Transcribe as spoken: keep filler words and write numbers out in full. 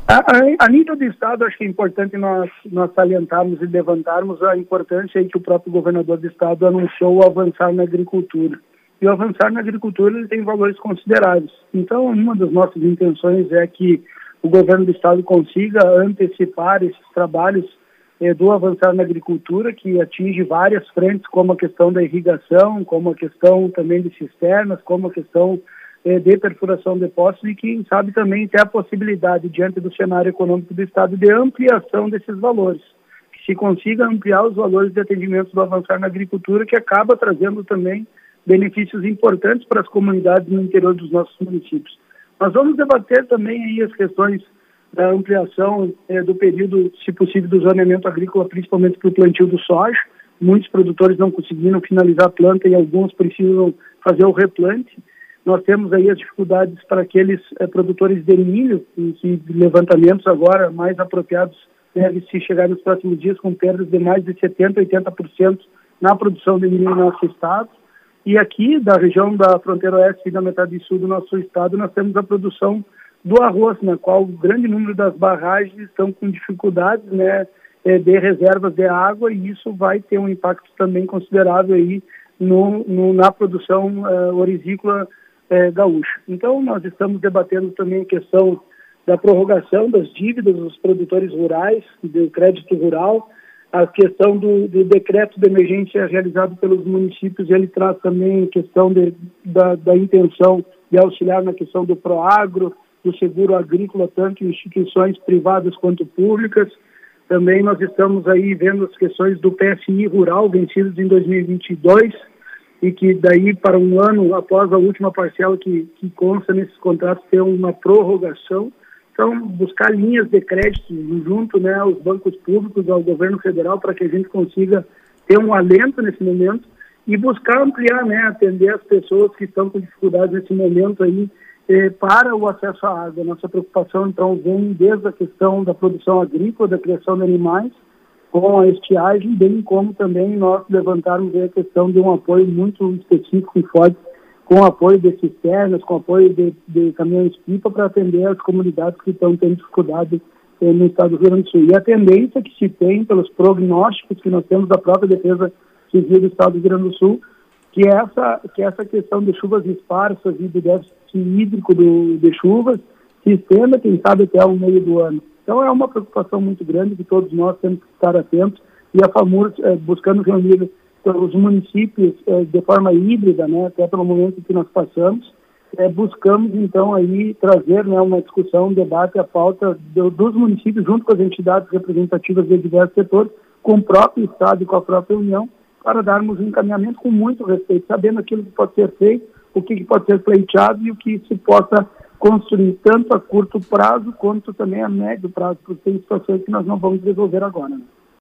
A, a, a nível do Estado, acho que é importante nós, nós salientarmos e levantarmos a importância aí que o próprio governador do Estado anunciou o avançar na agricultura. E o avançar na agricultura ele tem valores consideráveis. Então, uma das nossas intenções é que o governo do Estado consiga antecipar esses trabalhos eh, do avançar na agricultura, que atinge várias frentes, como a questão da irrigação, como a questão também de cisternas, como a questão de perfuração de poços e quem sabe também ter a possibilidade, diante do cenário econômico do Estado, de ampliação desses valores. Que se consiga ampliar os valores de atendimento do avançar na agricultura, que acaba trazendo também benefícios importantes para as comunidades no interior dos nossos municípios. Nós vamos debater também aí as questões da ampliação eh, do período, se possível, do zoneamento agrícola, principalmente para o plantio do soja. Muitos produtores não conseguiram finalizar a planta e alguns precisam fazer o replante. Nós temos aí as dificuldades para aqueles eh, produtores de milho, em que levantamentos agora mais apropriados devem se chegar nos próximos dias com perdas de mais de setenta por cento, oitenta por cento na produção de milho no nosso estado. E aqui, da região da fronteira oeste e da metade sul do nosso estado, nós temos a produção do arroz, na qual o grande número das barragens estão com dificuldades, né, de reservas de água, e isso vai ter um impacto também considerável aí no, no, na produção uh, orizícola É, gaúcho. Então, nós estamos debatendo também a questão da prorrogação das dívidas dos produtores rurais, do crédito rural, a questão do, do decreto de emergência realizado pelos municípios, ele traz também a questão de, da, da intenção de auxiliar na questão do Proagro, do seguro agrícola, tanto em instituições privadas quanto públicas. Também nós estamos aí vendo as questões do P S I rural, vencidos em dois mil e vinte e dois, e que daí para um ano após a última parcela que, que consta nesses contratos ter uma prorrogação. Então, buscar linhas de crédito junto, né, aos bancos públicos, ao governo federal, para que a gente consiga ter um alento nesse momento e buscar ampliar, né, atender as pessoas que estão com dificuldade nesse momento aí eh, para o acesso à água. Nossa preocupação, então, vem desde a questão da produção agrícola, da criação de animais, com a estiagem, bem como também nós levantarmos a questão de um apoio muito específico e forte, com apoio de cisternas, com apoio de, de caminhões-pipa para atender as comunidades que estão tendo dificuldade eh, no estado do Rio Grande do Sul. E a tendência que se tem pelos prognósticos que nós temos da própria Defesa Civil do estado do Rio Grande do Sul, que é essa, que é essa questão de chuvas esparsas e do déficit hídrico do, de chuvas se estenda, quem sabe, até o meio do ano. Então é uma preocupação muito grande que todos nós temos que estar atentos, e a FAMURS eh, buscando reunir os municípios eh, de forma híbrida, né, até pelo momento que nós passamos, eh, buscamos então aí trazer, né, uma discussão, um debate, a pauta do, dos municípios junto com as entidades representativas de diversos setores, com o próprio Estado e com a própria União, para darmos um encaminhamento com muito respeito, sabendo aquilo que pode ser feito, o que pode ser pleiteado e o que se possa construir tanto a curto prazo quanto também a médio prazo, porque tem situações que nós não vamos resolver agora, né?